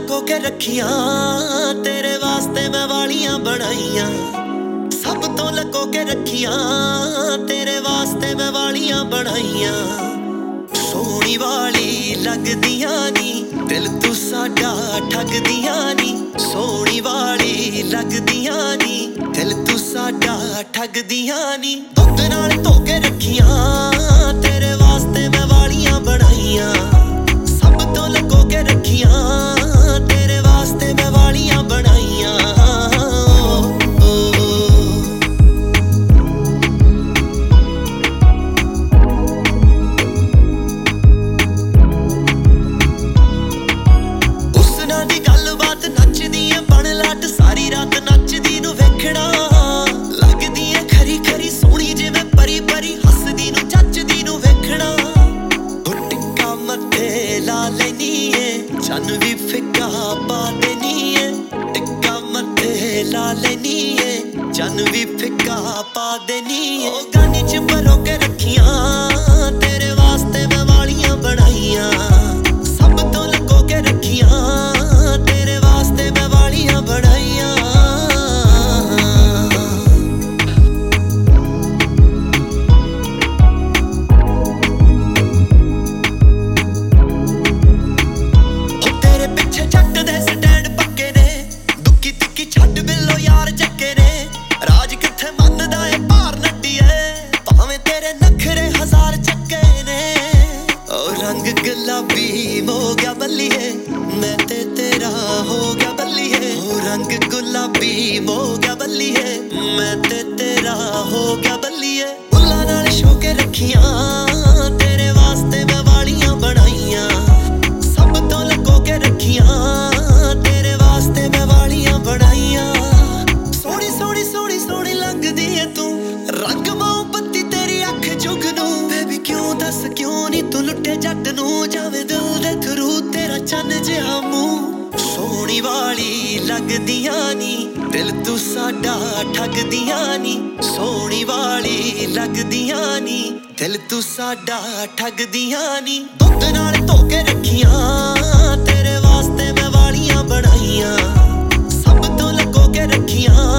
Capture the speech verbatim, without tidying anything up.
लको के रखियां तेरे वास्ते मैं वालियां बनाइयां सब तो लको के रखियां तेरे वास्ते मैं वालियां बनाइयां सोहनी वाली लगदियां नी दिल तू साडा ठगदियां नी सोहनी वाली लगदियां नी दिल तू साडा ठगदियां नी दुध नाल धो के रखियां तेरे वास्ते मैं वालियां बनाइयां सब तो लको के रखियां तेरे वास्ते मैं वालियां बनाइयां सारी रात नचदी नू वेखना लगदी है खरी खरी सोहनी जिवें परी परी हसदी नू चचदी नू वेखना टिक्का मत्थे ला लैनी है चन भी फिक्का पा देनी है टिक्का मत्थे ला लैनी है चन भी फिक्का पा देनी है गानी च भरो के रखियां तेरे वास्ते मैं वालियां बनाइयां सब तो लको के रखियां तेरे वास्ते मैं वालियां बनाइयां गुलाबी हो गया बल्लिए मैं ते तेरा हो गया बल्लिए ओ रंग गुलाबी हो गया बल्लिए मैं ते तेरा हो गया बल्लिए फुल्लां नाल छो के रखियां तेरे वास्ते मैं वालियां बनाइयां सब तो लको के रखियां तेरे वास्ते मैं वालियां बनाइयां सोहनी सोहनी सोहनी सोहनी लगदी है तू रंग मोहब्बती तेरी अख जुगनू बेबी क्यों दस क्यों नी तू लुटे जट नू जावे दिल दे थरू तेरा चन जिहा मूंह सोहनी वाली लगदियां नी दिल तू साडा ठगदियां नी सोहनी वाली लगदियां नी दिल तू साडा ठगदियां नी दुध नाल धो के रखियां तेरे वास्ते मैं वालियां बनाइयां सब तो लको के रखियां